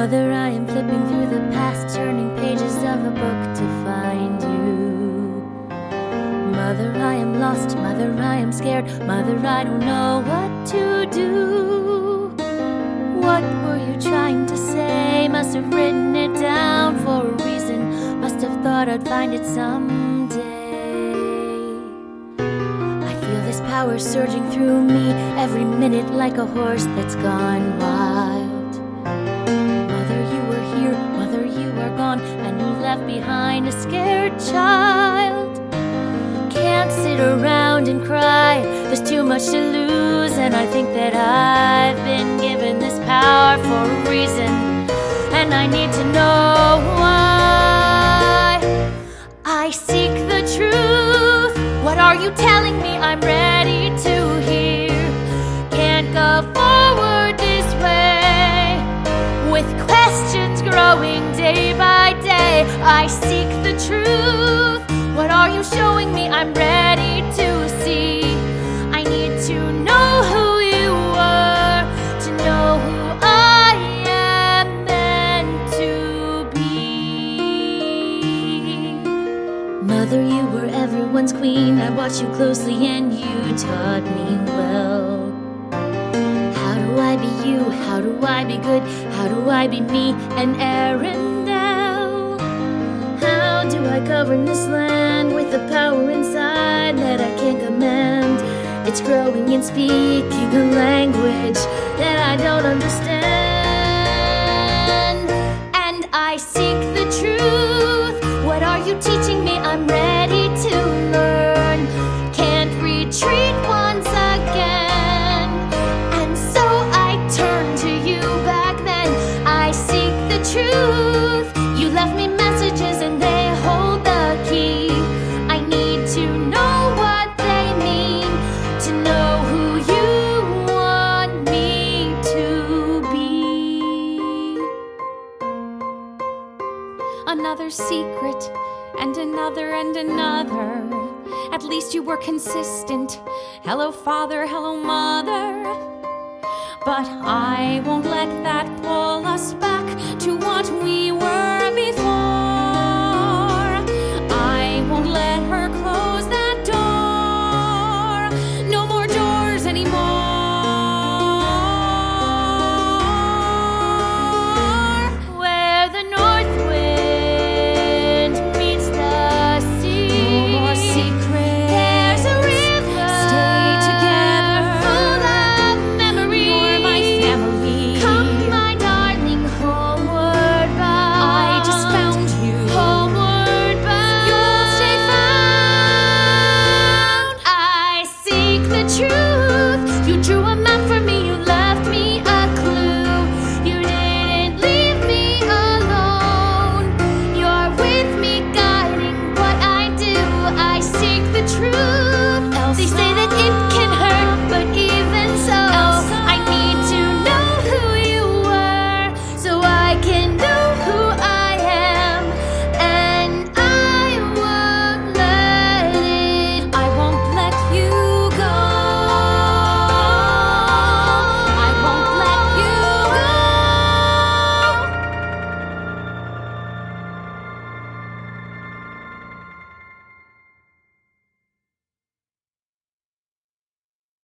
Mother, I am flipping through the past, turning pages of a book to find you. Mother, I am lost. Mother, I am scared. Mother, I don't know what to do. What were you trying to say? Must have written it down for a reason. Must have thought I'd find it someday. I feel this power surging through me every minute like a horse that's gone wild. Mother, you were here. Mother, you are gone, and you left behind a scared child. Can't sit around and cry. There's too much to lose, and I think that I've been given this power for a reason, and I need to know why. I seek the truth. What are you telling me? I'm ready to hear. Can't go forward this way with questions growing day by day. I seek the truth. What are you showing me? I'm ready to see. I need to know who you are, to know who I am meant to be. Mother, you were everyone's queen. I watched you closely and you taught me well. How do I be you? How do I be good? How do I be me and Arendelle? How do I govern this land with the power inside that I can't command? It's growing and speaking a language that I don't understand. And I seek the truth. What are you teaching me? I'm ready to learn. Can't retreat once again. And so I turn to you back then. I seek the truth. You left me messages and they hold the key. I need to know what they mean, to know who you want me to be. Another secret, and another and another. At least you were consistent. Hello, Father, hello, Mother. But I won't let that pull us back to what we were before.